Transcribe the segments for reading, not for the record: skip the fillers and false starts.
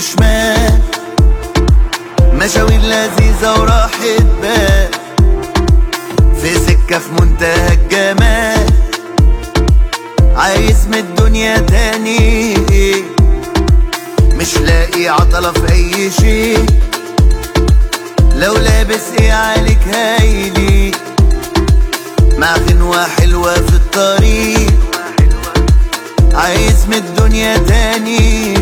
وشمال، مشاوير لذيذة وراحة بال، في سكة في منتهى الجمال، عايز من الدنيا تاني، مش لاقي عطلة في أي شيء، لو لابس ايه عليك هايلي، مع غنوة حلوة في الطريق، عايز من الدنيا تاني،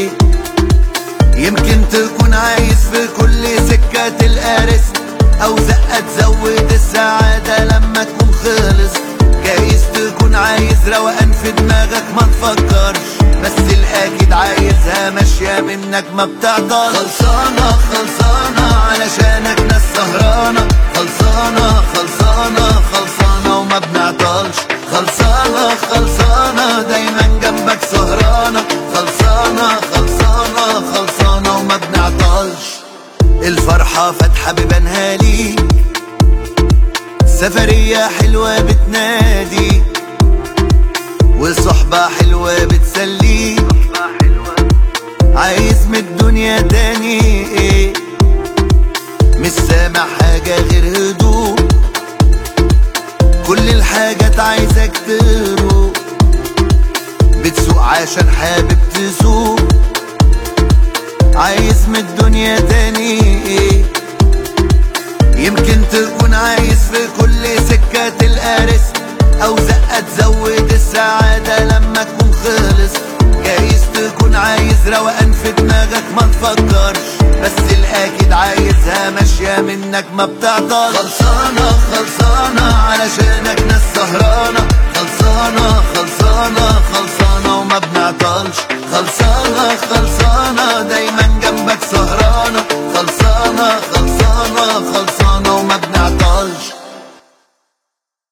يمكن تكون عايز في كل سكة تلقى رزق، أو زقة تزود السعادة لما تكون خلص، جايز تكون عايز روقان في دماغك ما تفكرش، بس الأكيد عايزها ماشية منك ما بتعطل. خلصانة خلصانة علشانك ناس سهرانة، خلصانة خلصانة خلصانة وما بنعطلش، خلصانة خلصانة دايما جنبك سهرانة، خلصانة خلصانة خلصانة وما بنعطلش. الفرحة فاتحة ببانها ليك، سفرية حلوة بتنادي، والصحبة حلوة بتسليك، عايز من الدنيا تاني ايه، مش سامع حاجة غير هدوء، كل الحاجات عايزك تروق، بتسوق عشان حابب تسوق، عايز من الدنيا تاني ايه، يمكن تكون عايز في كل سكة تلقى رزق، أو زقة تزود السعادة لما تكون خلص، جايز تكون عايز روقان في دماغك ما تفكرش، بس الأكيد عايزها ماشية منك ما بتعطل. خلصانة خلصانة علشانك ناس سهرانة، خلصانة خلصانة خلصانة وما بنعطلش، خلصانة خلصانة دايما جنبك سهرانة، خلصانة خلصانة خلصانة